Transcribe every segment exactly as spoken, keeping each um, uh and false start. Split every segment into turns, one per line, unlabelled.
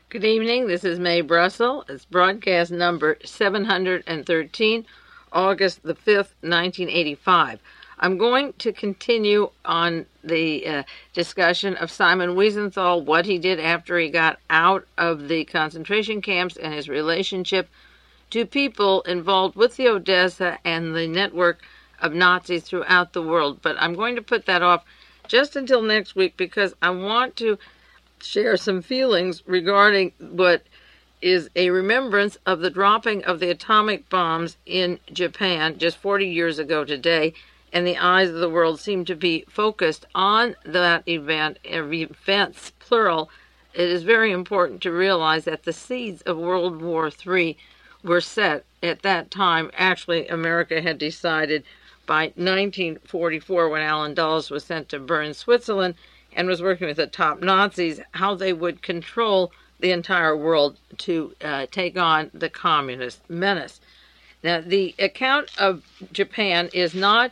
Good evening. This is Mae Brussel. It's broadcast number seven hundred thirteen, August the fifth, nineteen eighty-five. I'm going to continue on the uh, discussion of Simon Wiesenthal, what he did after he got out of the concentration camps and his relationship to people involved with the Odessa and the network of Nazis throughout the world. But I'm going to put that off just until next week because I want to share some feelings regarding what is a remembrance of the dropping of the atomic bombs in Japan just forty years ago today, and the eyes of the world seem to be focused on that event, events, plural. It is very important to realize that the seeds of World War Three were set at that time. Actually, America had decided by nineteen forty-four, when Allen Dulles was sent to Bern, Switzerland, and was working with the top Nazis, how they would control the entire world to uh, take on the communist menace. Now, the account of Japan is not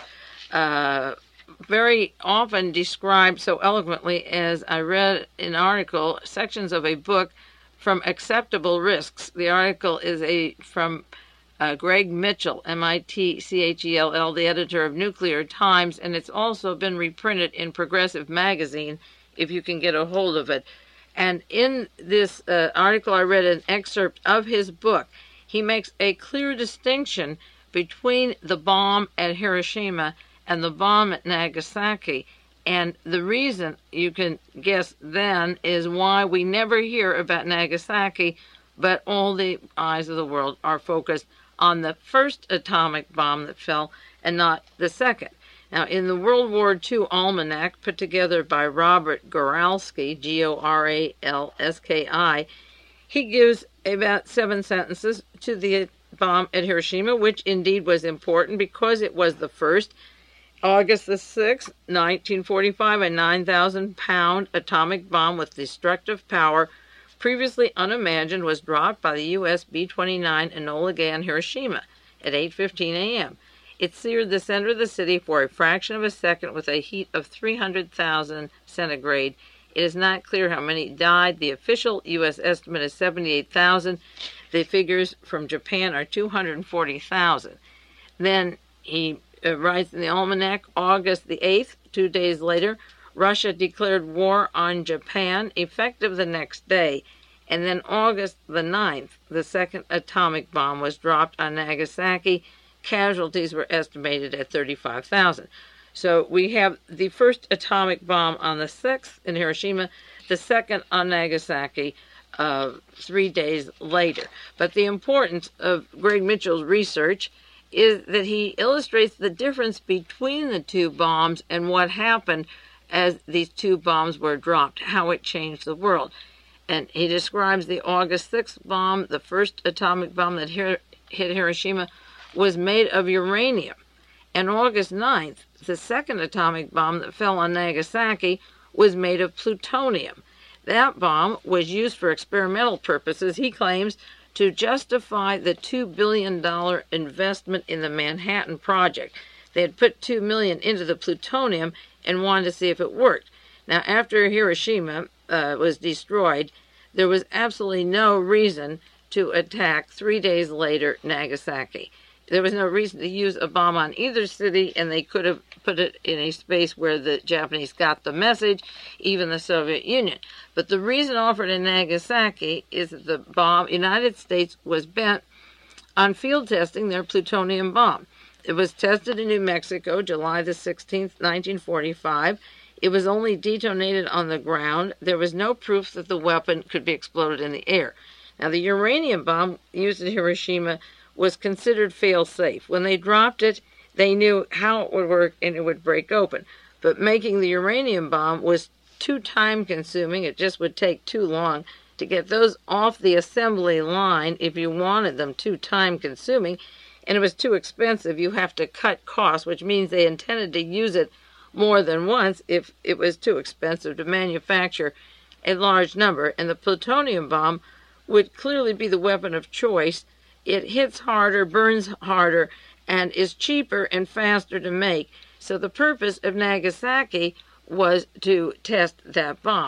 uh, very often described so eloquently as I read an article, sections of a book, From Acceptable Risks. The article is a from uh, Greg Mitchell, M I T C H E L L, the editor of Nuclear Times, and it's also been reprinted in Progressive Magazine, if you can get a hold of it. And in this uh, article, I read an excerpt of his book. He makes a clear distinction between the bomb at Hiroshima and the bomb at Nagasaki. And the reason, you can guess then, is why we never hear about Nagasaki, but all the eyes of the world are focused on the first atomic bomb that fell and not the second. Now, in the World War Two Almanac, put together by Robert Goralski, G O R A L S K I, he gives about seven sentences to the bomb at Hiroshima, which indeed was important because it was the first. August the sixth, nineteen forty-five, a nine thousand pound atomic bomb with destructive power, previously unimagined, was dropped by the U S B twenty-nine Enola Gay on Hiroshima at eight fifteen a m It seared the center of the city for a fraction of a second with a heat of three hundred thousand centigrade. It is not clear how many died. The official U S estimate is seventy-eight thousand. The figures from Japan are two hundred forty thousand. Then he uh, writes in the Almanac, August the eighth, two days later, Russia declared war on Japan, effective the next day. And then August the ninth, the second atomic bomb was dropped on Nagasaki. Casualties were estimated at thirty-five thousand. So we have the first atomic bomb on the sixth in Hiroshima, the second on Nagasaki uh, three days later. But the importance of Greg Mitchell's research is that he illustrates the difference between the two bombs and what happened as these two bombs were dropped, how it changed the world. And he describes the August sixth bomb, the first atomic bomb that hit Hiroshima, was made of uranium. And August ninth, the second atomic bomb that fell on Nagasaki, was made of plutonium. That bomb was used for experimental purposes, he claims, to justify the two billion dollars investment in the Manhattan Project. They had put two million dollars into the plutonium and wanted to see if it worked. Now, after Hiroshima uh, was destroyed, there was absolutely no reason to attack three days later Nagasaki. There was no reason to use a bomb on either city, and they could have put it in a space where the Japanese got the message, even the Soviet Union. But the reason offered in Nagasaki is that the bomb, United States, was bent on field testing their plutonium bomb. It was tested in New Mexico, July the sixteenth, nineteen forty-five. It was only detonated on the ground. There was no proof that the weapon could be exploded in the air. Now, the uranium bomb used at Hiroshima was considered fail-safe. When they dropped it, they knew how it would work and it would break open. But making the uranium bomb was too time-consuming. It just would take too long to get those off the assembly line if you wanted them, too time-consuming. And it was too expensive. You have to cut costs, which means they intended to use it more than once if it was too expensive to manufacture a large number. And the plutonium bomb would clearly be the weapon of choice. It hits harder, burns harder, and is cheaper and faster to make. So the purpose of Nagasaki was to test that bomb.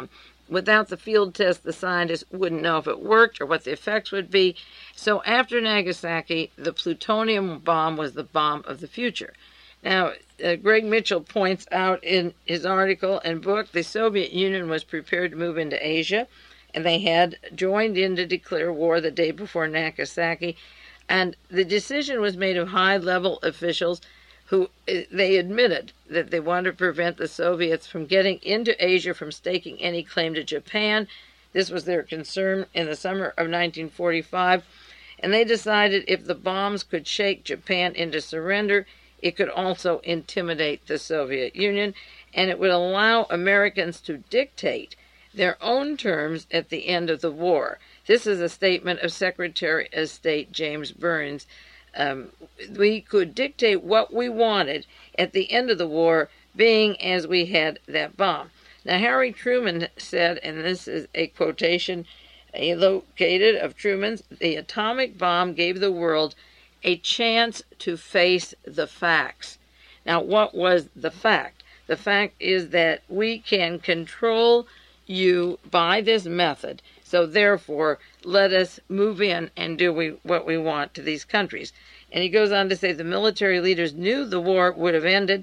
without the field test, the scientists wouldn't know if it worked or what the effects would be. So after Nagasaki, the plutonium bomb was the bomb of the future. Now, uh, Greg Mitchell points out in his article and book, the Soviet Union was prepared to move into Asia, and they had joined in to declare war the day before Nagasaki. And the decision was made of high-level officials who they admitted that they wanted to prevent the Soviets from getting into Asia, from staking any claim to Japan. This was their concern in the summer of nineteen forty-five. And they decided if the bombs could shake Japan into surrender, it could also intimidate the Soviet Union, and it would allow Americans to dictate their own terms at the end of the war. This is a statement of Secretary of State James Burns. Um, we could dictate what we wanted at the end of the war, being as we had that bomb. Now, Harry Truman said, and this is a quotation a located of Truman's, the atomic bomb gave the world a chance to face the facts. Now, what was the fact? The fact is that we can control you by this method, so therefore let us move in and do we, what we want to these countries. And he goes on to say the military leaders knew the war would have ended.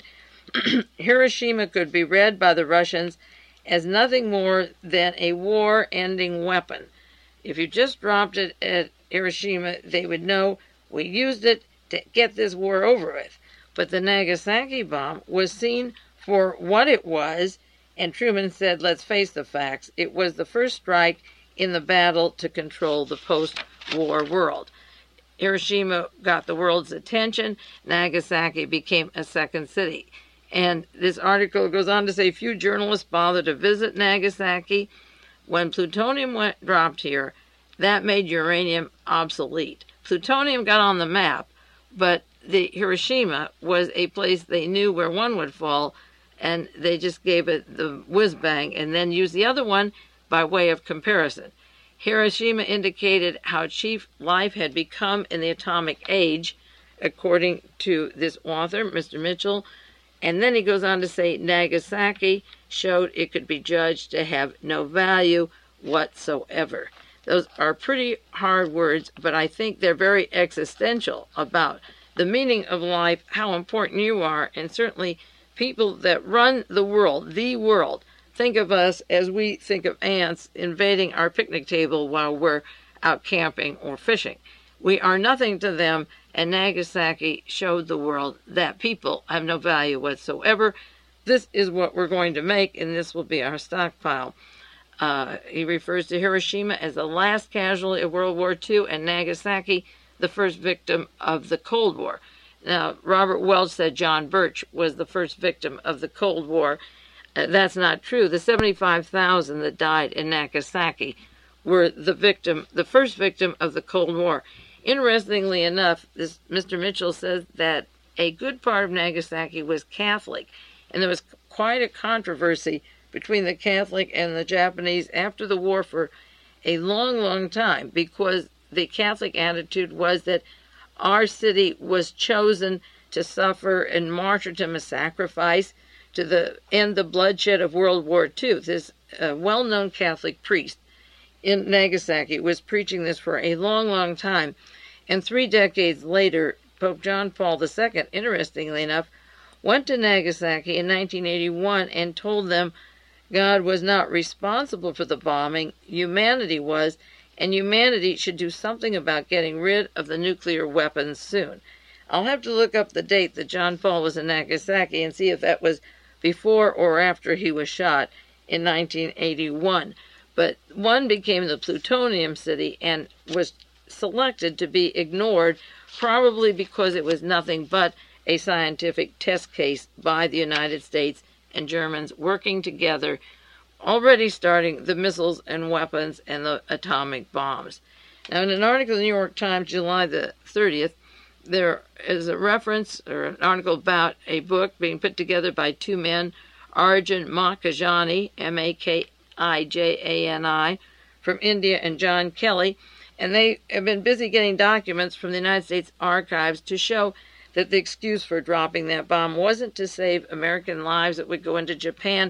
Hiroshima could be read by the Russians as nothing more than a war-ending weapon. If you just dropped it at Hiroshima, they would know we used it to get this war over with. But the Nagasaki bomb was seen for what it was, and Truman said, let's face the facts, it was the first strike in the battle to control the post-war world. Hiroshima got the world's attention. Nagasaki became a second city. And this article goes on to say few journalists bothered to visit Nagasaki. When plutonium went, dropped here, that made uranium obsolete. Plutonium got on the map, but the Hiroshima was a place they knew where one would fall, and they just gave it the whiz-bang and then used the other one by way of comparison. Hiroshima indicated how cheap life had become in the atomic age, according to this author, Mister Mitchell. And then he goes on to say Nagasaki showed it could be judged to have no value whatsoever. Those are pretty hard words, but I think they're very existential about the meaning of life, how important you are, and certainly people that run the world, the world, think of us as we think of ants invading our picnic table while we're out camping or fishing. We are nothing to them, and Nagasaki showed the world that people have no value whatsoever. This is what we're going to make, and this will be our stockpile. Uh, he refers to Hiroshima as the last casualty of World War Two, and Nagasaki, the first victim of the Cold War. Now, Robert Welch said John Birch was the first victim of the Cold War. Uh, that's not true. The seventy-five thousand that died in Nagasaki were the victim, the first victim of the Cold War. Interestingly enough, this Mister Mitchell says that a good part of Nagasaki was Catholic, and there was quite a controversy between the Catholic and the Japanese after the war for a long, long time, because the Catholic attitude was that our city was chosen to suffer in martyrdom, a sacrifice to the end the bloodshed of World War Two. This uh, well-known Catholic priest in Nagasaki was preaching this for a long, long time. And three decades later, Pope John Paul the Second, interestingly enough, went to Nagasaki in nineteen eighty-one and told them God was not responsible for the bombing, humanity was, and humanity should do something about getting rid of the nuclear weapons soon. I'll have to look up the date that John Paul was in Nagasaki and see if that was before or after he was shot in nineteen eighty-one. But one became the plutonium city and was selected to be ignored, probably because it was nothing but a scientific test case by the United States and Germans working together, already starting the missiles and weapons and the atomic bombs. Now, in an article in the New York Times, July the thirtieth, there is a reference or an article about a book being put together by two men, Arjun Makhijani, M A K I J A N I, from India, and John Kelly, and they have been busy getting documents from the United States archives to show that the excuse for dropping that bomb wasn't to save American lives that would go into Japan.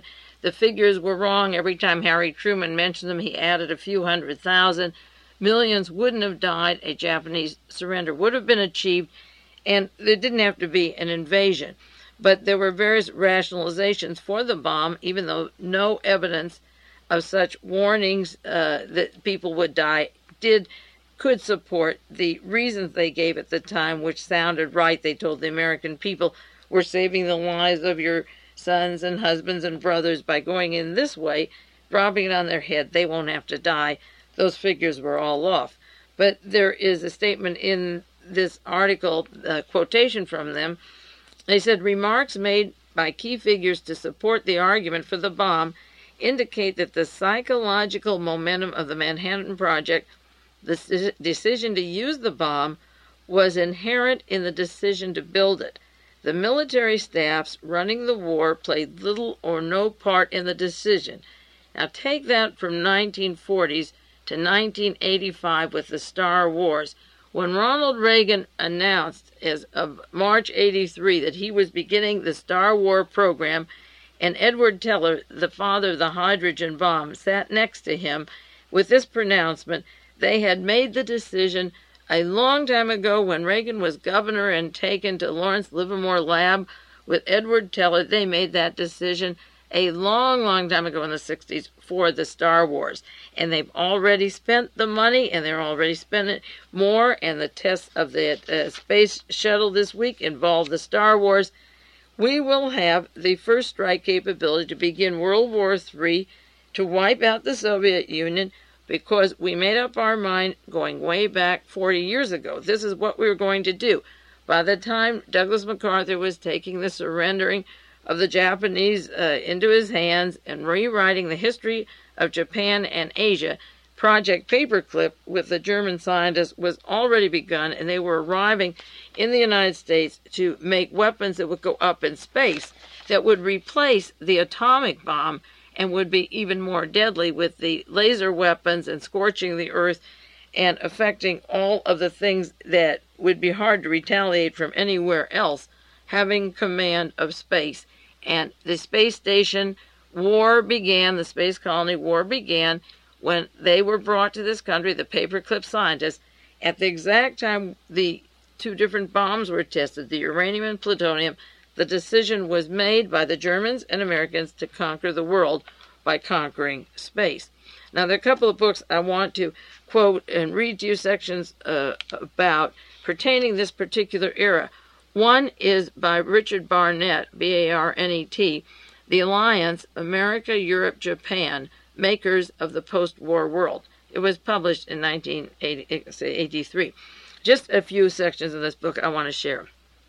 the figures were wrong. Every time Harry Truman mentioned them, he added a few hundred thousand. Millions wouldn't have died. A Japanese surrender would have been achieved, and there didn't have to be an invasion. But there were various rationalizations for the bomb, even though no evidence of such warnings uh, that people would die did could support the reasons they gave at the time, which sounded right. They told the American people, we're saving the lives of your sons and husbands and brothers by going in this way, dropping it on their head. They won't have to die. Those figures were all off. But there is a statement in this article, a quotation from them. They said, remarks made by key figures to support the argument for the bomb indicate that the psychological momentum of the Manhattan Project, the decision to use the bomb, was inherent in the decision to build it. The military staffs running the war played little or no part in the decision. Now take that from nineteen forties to nineteen eighty-five with the Star Wars. When Ronald Reagan announced as of March eighty-three that he was beginning the Star War program, and Edward Teller, the father of the hydrogen bomb, sat next to him with this pronouncement, they had made the decision a long time ago when Reagan was governor and taken to Lawrence Livermore Lab with Edward Teller. They made that decision a long, long time ago in the sixties for the Star Wars. And they've already spent the money, and they're already spending more, and the tests of the uh, space shuttle this week involve the Star Wars. We will have the first strike capability to begin World War Three, to wipe out the Soviet Union, because we made up our mind going way back forty years ago. This is what we were going to do. By the time Douglas MacArthur was taking the surrendering of the Japanese uh, into his hands and rewriting the history of Japan and Asia, Project Paperclip with the German scientists was already begun, and they were arriving in the United States to make weapons that would go up in space that would replace the atomic bomb and would be even more deadly with the laser weapons and scorching the earth and affecting all of the things that would be hard to retaliate from anywhere else, having command of space. And the space station war began, the space colony war began, when they were brought to this country, the Paperclip scientists, at the exact time the two different bombs were tested, the uranium and plutonium. The decision was made by the Germans and Americans to conquer the world by conquering space. Now, there are a couple of books I want to quote and read to you sections uh, about pertaining this particular era. One is by Richard Barnett, B A R N E T, The Alliance, America, Europe, Japan, Makers of the Post-War World. It was published in nineteen eighty-three. Just a few sections of this book I want to share.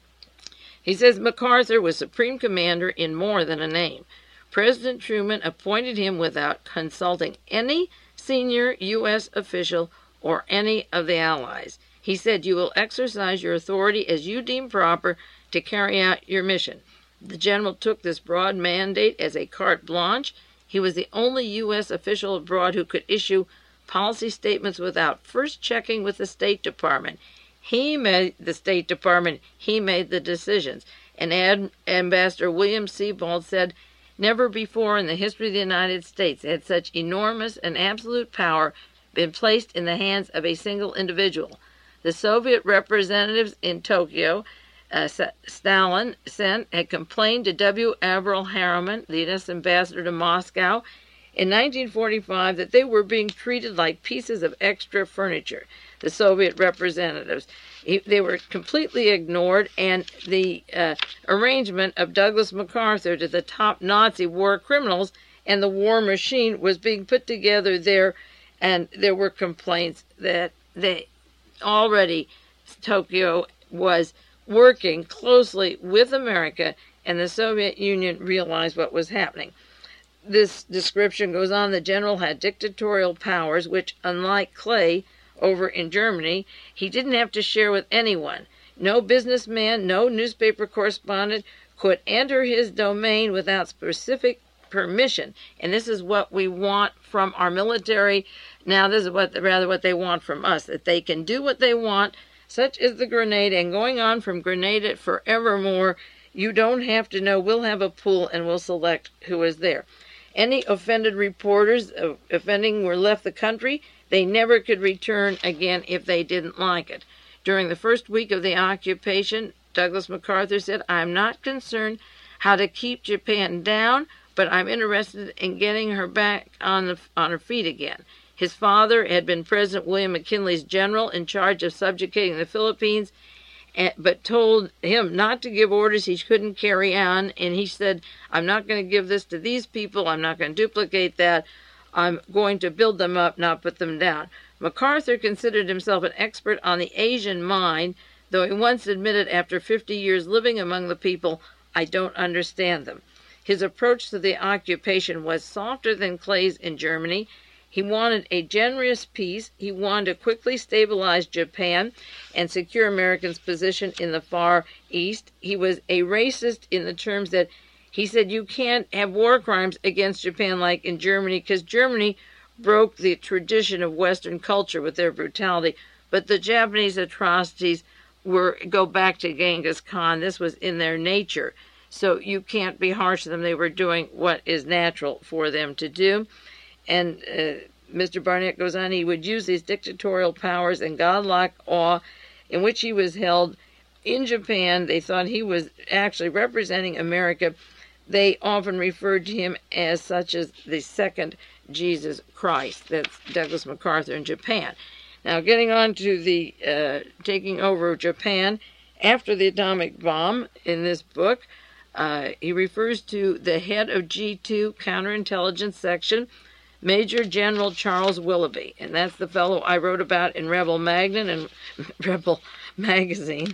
He says, MacArthur was supreme commander in more than a name. President Truman appointed him without consulting any senior U S official or any of the Allies. He said, you will exercise your authority as you deem proper to carry out your mission. The general took this broad mandate as a carte blanche. He was the only U S official abroad who could issue policy statements without first checking with the State Department. He made the State Department, he made the decisions. And Ad, Ambassador William Sebald said, never before in the history of the United States had such enormous and absolute power been placed in the hands of a single individual. The Soviet representatives in Tokyo, uh, Stalin sent, had complained to W. Averell Harriman, the U S ambassador to Moscow, in nineteen forty-five that they were being treated like pieces of extra furniture. The Soviet representatives, they were completely ignored, and the uh, arrangement of Douglas MacArthur to the top Nazi war criminals and the war machine was being put together there, and there were complaints that they already, Tokyo was working closely with America, and the Soviet Union realized what was happening. This description goes on, the general had dictatorial powers, which, unlike Clay over in Germany, he didn't have to share with anyone. No businessman, no newspaper correspondent could enter his domain without specific permission. And this is what we want from our military. Now, this is what rather what they want from us, that they can do what they want. Such is the Grenada, and going on from Grenada forevermore. You don't have to know. We'll have a pool, and we'll select who is there. Any offended reporters of offending were left the country. They never could return again if they didn't like it. During the first week of the occupation, Douglas MacArthur said, "I'm not concerned how to keep Japan down, but I'm interested in getting her back on the on her feet again." His father had been President William McKinley's general in charge of subjugating the Philippines, but told him not to give orders he couldn't carry on, and he said, "I'm not going to give this to these people. I'm not going to duplicate that. I'm going to build them up, not put them down." MacArthur considered himself an expert on the Asian mind, though he once admitted after fifty years living among the people, "I don't understand them." His approach to the occupation was softer than Clay's in Germany. He wanted a generous peace. He wanted to quickly stabilize Japan and secure Americans' position in the Far East. He was a racist in the terms that he said you can't have war crimes against Japan like in Germany, because Germany broke the tradition of Western culture with their brutality. But the Japanese atrocities were go back to Genghis Khan. This was in their nature. So you can't be harsh to them. They were doing what is natural for them to do. And uh, Mister Barnett goes on, he would use these dictatorial powers and godlike awe in which he was held in Japan. They thought he was actually representing America. They often referred to him as such as the second Jesus Christ. That's Douglas MacArthur in Japan. Now, getting on to the uh, taking over of Japan after the atomic bomb in this book, uh, he refers to the head of G two Counterintelligence Section, Major General Charles Willoughby, and that's the fellow I wrote about in Rebel Magazine and Rebel Magazine.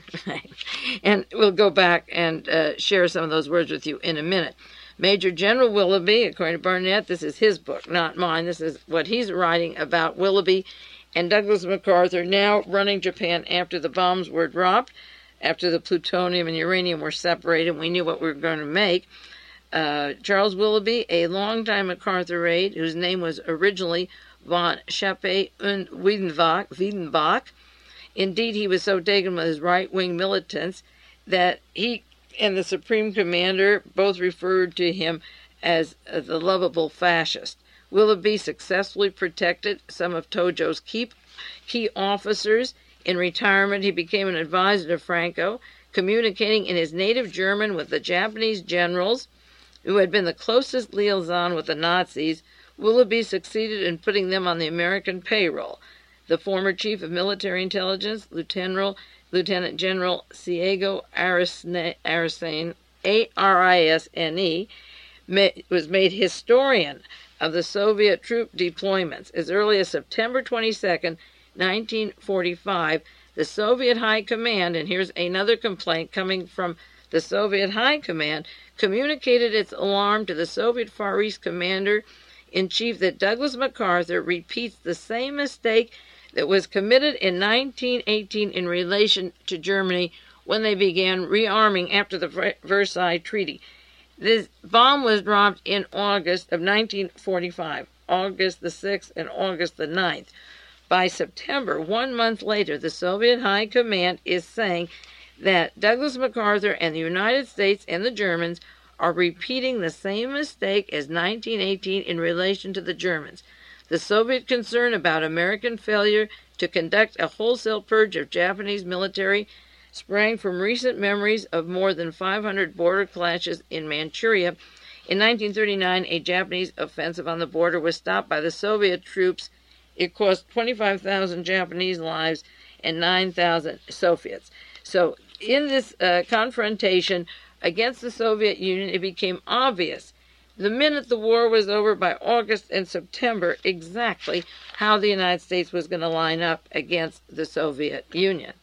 And we'll go back and uh, share some of those words with you in a minute. Major General Willoughby, according to Barnett, this is his book, not mine. This is what he's writing about Willoughby and Douglas MacArthur now running Japan after the bombs were dropped, after the plutonium and uranium were separated, and we knew what we were going to make. Uh, Charles Willoughby, a longtime MacArthur aide, whose name was originally von Schappe und Wiedenbach, Wiedenbach. Indeed, he was so taken with his right-wing militants that he and the Supreme Commander both referred to him as uh, the lovable fascist. Willoughby successfully protected some of Tojo's key, key officers. In retirement, he became an advisor to Franco, communicating in his native German with the Japanese generals who had been the closest liaison with the Nazis. Willoughby succeeded in putting them on the American payroll. The former chief of military intelligence, Lieutenant, Lieutenant General Siego Arisane, A R I S N E, was made historian of the Soviet troop deployments. As early as September twenty-second, nineteen forty-five, the Soviet High Command, and here's another complaint coming from the Soviet High Command, communicated its alarm to the Soviet Far East Commander-in-Chief that Douglas MacArthur repeats the same mistake that was committed in nineteen eighteen in relation to Germany when they began rearming after the Versailles Treaty. This bomb was dropped in August of nineteen forty-five, August the sixth and August the ninth. By September, one month later, the Soviet High Command is saying that Douglas MacArthur and the United States and the Germans are repeating the same mistake as nineteen eighteen in relation to the Germans. The Soviet concern about American failure to conduct a wholesale purge of Japanese military sprang from recent memories of more than five hundred border clashes in Manchuria. In nineteen thirty-nine, a Japanese offensive on the border was stopped by the Soviet troops. It cost twenty-five thousand Japanese lives and nine thousand Soviets. So in this uh, confrontation against the Soviet Union, it became obvious the minute the war was over, by August and September, exactly how the United States was going to line up against the Soviet Union.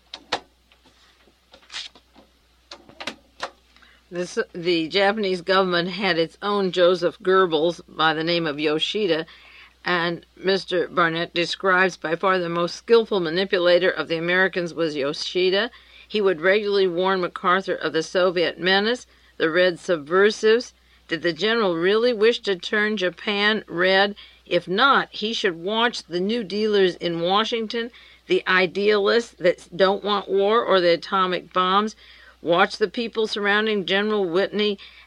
This, the Japanese government had its own Joseph Goebbels by the name of Yoshida, and Mister Barnett describes by far the most skillful manipulator of the Americans was Yoshida. He would regularly warn MacArthur of the Soviet menace, the red subversives. Did the general really wish to turn Japan red? If not, he should watch the New Dealers in Washington, the idealists that don't want war or the atomic bombs. Watch the people surrounding General Whitney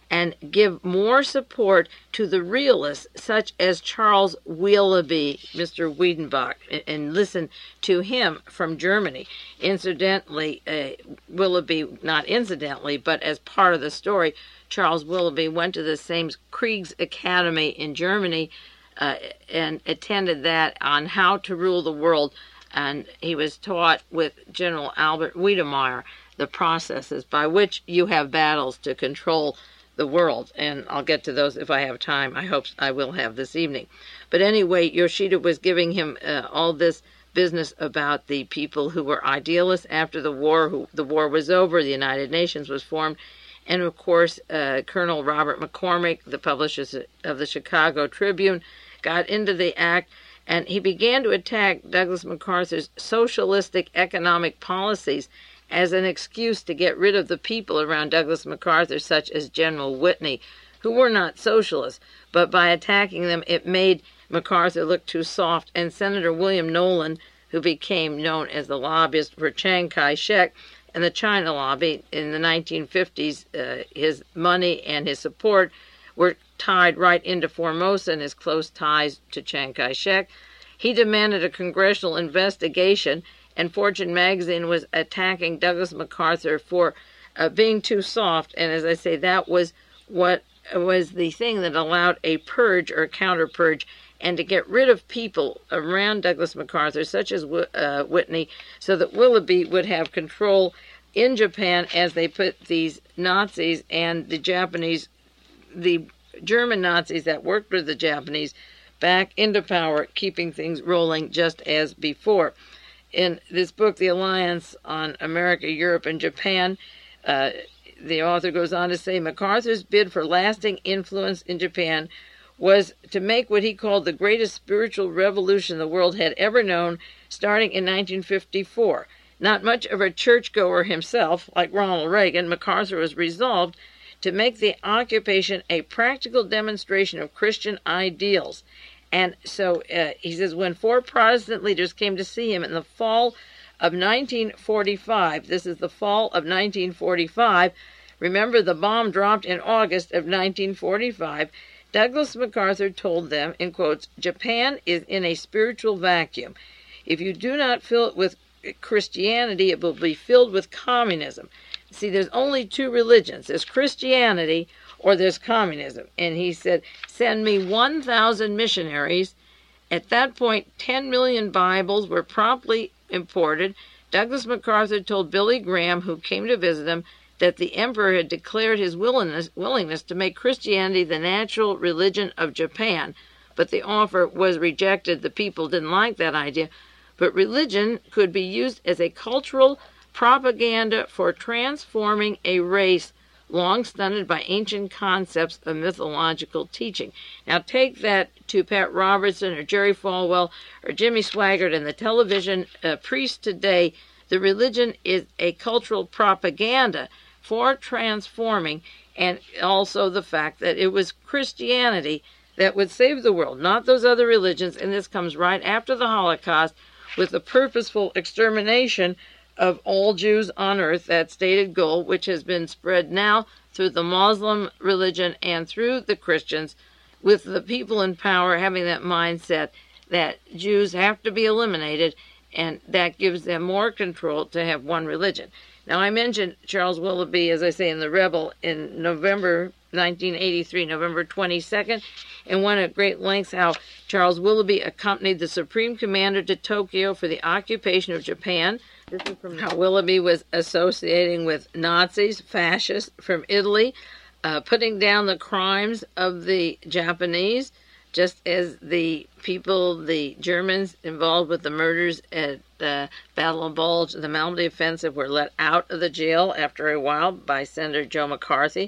and give more support to the realists such as Charles Willoughby, Mister Wiedenbach, and, and listen to him from Germany. Incidentally, uh, Willoughby, not incidentally, but as part of the story, Charles Willoughby went to the same Kriegs Academy in Germany uh, and attended that on how to rule the world, and he was taught with General Albert Wiedemeyer the processes by which you have battles to control the world, and I'll get to those if I have time. I hope I will have this evening. But anyway, Yoshida was giving him uh, all this business about the people who were idealists after the war, who the war was over, the United Nations was formed, and of course, uh, Colonel Robert McCormick, the publisher of the Chicago Tribune, got into the act, and he began to attack Douglas MacArthur's socialistic economic policies as an excuse to get rid of the people around Douglas MacArthur, such as General Whitney, who were not socialists, but by attacking them, it made MacArthur look too soft, and Senator William Nolan, who became known as the lobbyist for Chiang Kai-shek and the China lobby in the nineteen fifties, uh, his money and his support were tied right into Formosa and his close ties to Chiang Kai-shek. He demanded a congressional investigation, and Fortune magazine was attacking Douglas MacArthur for uh, being too soft. And as I say, that was what was the thing that allowed a purge or counter-purge, and to get rid of people around Douglas MacArthur, such as uh, Whitney, so that Willoughby would have control in Japan as they put these Nazis and the Japanese, the German Nazis that worked with the Japanese, back into power, keeping things rolling just as before. In this book, The Alliance on America, Europe, and Japan, uh, the author goes on to say, MacArthur's bid for lasting influence in Japan was to make what he called the greatest spiritual revolution the world had ever known, starting in nineteen fifty-four. Not much of a churchgoer himself, like Ronald Reagan, MacArthur was resolved to make the occupation a practical demonstration of Christian ideals. And so uh, he says, when four Protestant leaders came to see him in the fall of nineteen forty-five, this is the fall of nineteen forty-five, remember the bomb dropped in August of nineteen forty-five, Douglas MacArthur told them, in quotes, Japan is in a spiritual vacuum. If you do not fill it with Christianity, it will be filled with communism. See, there's only two religions. There's Christianity or there's communism. And he said, send me one thousand missionaries. At that point, ten million Bibles were promptly imported. Douglas MacArthur told Billy Graham, who came to visit him, that the emperor had declared his willingness, willingness to make Christianity the natural religion of Japan, but the offer was rejected. The people didn't like that idea. But religion could be used as a cultural propaganda for transforming a race long stunted by ancient concepts of mythological teaching. Now take that to Pat Robertson or Jerry Falwell or Jimmy Swaggart and the television uh, priests today. The religion is a cultural propaganda for transforming, and also the fact that it was Christianity that would save the world, not those other religions. And this comes right after the Holocaust, with the purposeful extermination of all Jews on earth, that stated goal, which has been spread now through the Muslim religion and through the Christians, with the people in power having that mindset that Jews have to be eliminated, and that gives them more control to have one religion. Now, I mentioned Charles Willoughby, as I say, in The Rebel in November nineteen eighty-three, November twenty-second, and went at great lengths how Charles Willoughby accompanied the Supreme Commander to Tokyo for the occupation of Japan. This is from how Willoughby was associating with Nazis, fascists from Italy, uh, putting down the crimes of the Japanese, just as the people, the Germans involved with the murders at uh, Battle of Bulge, the Malmedy Offensive, were let out of the jail after a while by Senator Joe McCarthy,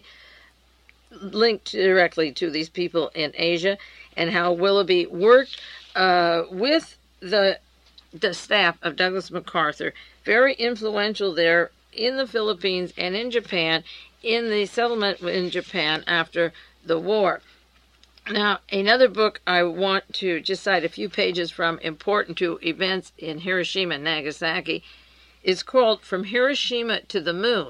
linked directly to these people in Asia, and how Willoughby worked uh, with the the staff of Douglas MacArthur, very influential there in the Philippines and in Japan, in the settlement in Japan after the war. Now, another book I want to just cite a few pages from, important to events in Hiroshima and Nagasaki, is called From Hiroshima to the Moon,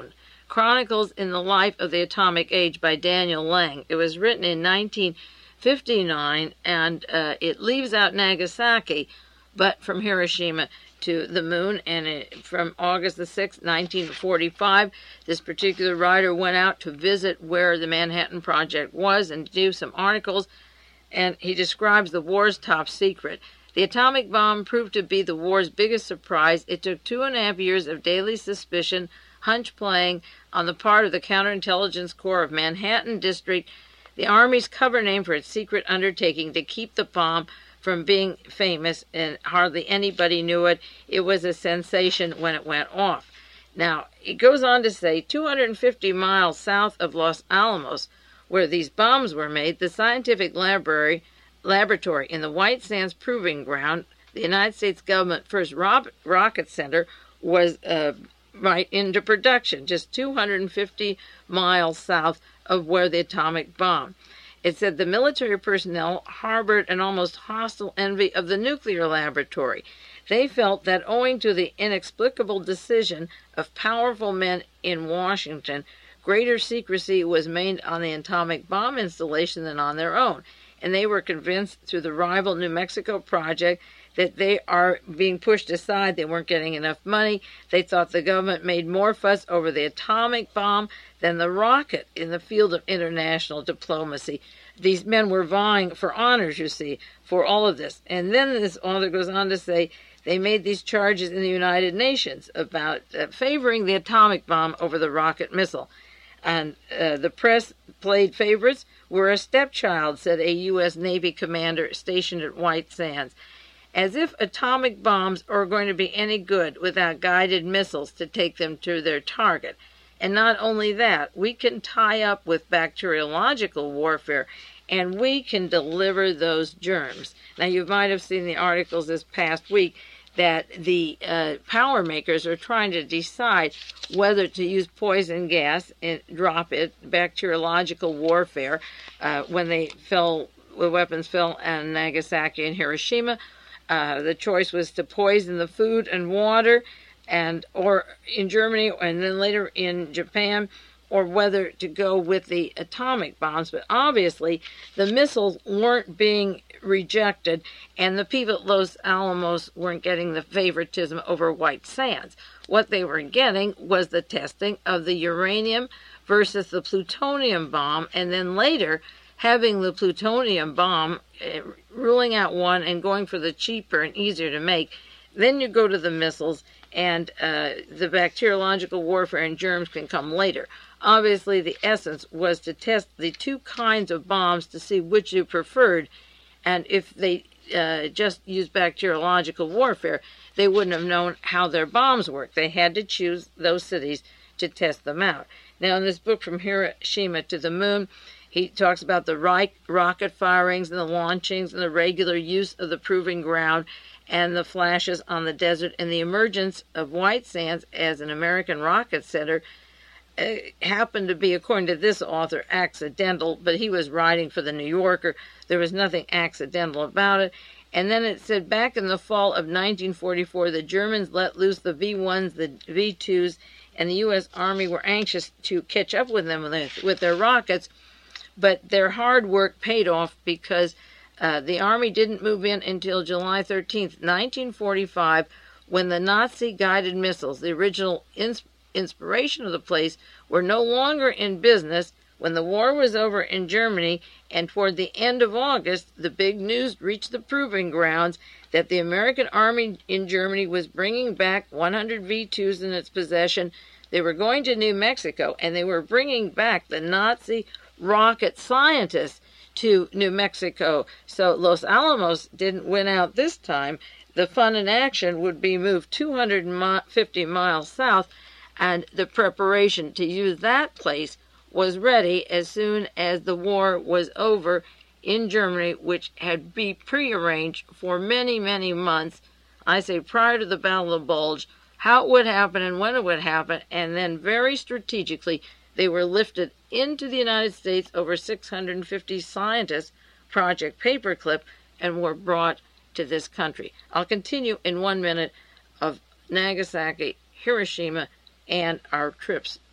Chronicles in the Life of the Atomic Age by Daniel Lang. It was written in nineteen fifty-nine, and uh, it leaves out Nagasaki, but from Hiroshima to the moon, and it, from August the sixth, nineteen forty-five, this particular writer went out to visit where the Manhattan Project was and do some articles, and he describes the war's top secret. The atomic bomb proved to be the war's biggest surprise. It took two and a half years of daily suspicion, hunch playing on the part of the Counterintelligence Corps of Manhattan District, the Army's cover name for its secret undertaking to keep the bomb from being famous, and hardly anybody knew it. It was a sensation when it went off. Now, it goes on to say, two hundred fifty miles south of Los Alamos, where these bombs were made, the scientific library, laboratory in the White Sands Proving Ground, the United States government first rob- rocket center, was uh, right into production, just two hundred fifty miles south of where the atomic bomb. It said the military personnel harbored an almost hostile envy of the nuclear laboratory. They felt that owing to the inexplicable decision of powerful men in Washington, greater secrecy was made on the atomic bomb installation than on their own, and they were convinced through the rival New Mexico project that they are being pushed aside. They weren't getting enough money. They thought the government made more fuss over the atomic bomb than the rocket in the field of international diplomacy. These men were vying for honors, you see, for all of this. And then this author goes on to say they made these charges in the United Nations about uh, favoring the atomic bomb over the rocket missile. And uh, the press played favorites. We're a stepchild, said a U S Navy commander stationed at White Sands. As if atomic bombs are going to be any good without guided missiles to take them to their target. And not only that, we can tie up with bacteriological warfare, and we can deliver those germs. Now, you might have seen the articles this past week that the uh, power makers are trying to decide whether to use poison gas and drop it, bacteriological warfare, uh, when they fell, the weapons fell on Nagasaki and Hiroshima. Uh, the choice was to poison the food and water, and or in Germany, and then later in Japan, or whether to go with the atomic bombs. But obviously, the missiles weren't being rejected, and the people at Los Alamos weren't getting the favoritism over White Sands. What they were getting was the testing of the uranium versus the plutonium bomb, and then later having the plutonium bomb, uh, ruling out one and going for the cheaper and easier to make. Then you go to the missiles, and uh, the bacteriological warfare and germs can come later. Obviously, the essence was to test the two kinds of bombs to see which you preferred, and if they uh, just used bacteriological warfare, they wouldn't have known how their bombs work. They had to choose those cities to test them out. Now, in this book, From Hiroshima to the Moon, he talks about the rocket firings and the launchings and the regular use of the proving ground and the flashes on the desert, and the emergence of White Sands as an American rocket center uh, happened to be, according to this author, accidental, but he was writing for the New Yorker. There was nothing accidental about it. And then it said, back in the fall of nineteen forty-four, the Germans let loose the V ones, the V twos, and the U S Army were anxious to catch up with them with their rockets, but their hard work paid off because Uh, the Army didn't move in until July thirteenth, nineteen forty-five, when the Nazi-guided missiles, the original ins- inspiration of the place, were no longer in business. When the war was over in Germany, and toward the end of August, the big news reached the proving grounds that the American Army in Germany was bringing back one hundred V twos in its possession. They were going to New Mexico, and they were bringing back the Nazi rocket scientists to New Mexico. So Los Alamos didn't win out this time. The fun and action would be moved two hundred fifty miles south, and the preparation to use that place was ready as soon as the war was over in Germany, which had been prearranged for many, many months. I say prior to the Battle of the Bulge, how it would happen and when it would happen, and then very strategically they were lifted into the United States, over six hundred fifty scientists, Project Paperclip, and were brought to this country. I'll continue in one minute of Nagasaki, Hiroshima, and our trips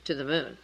to the moon.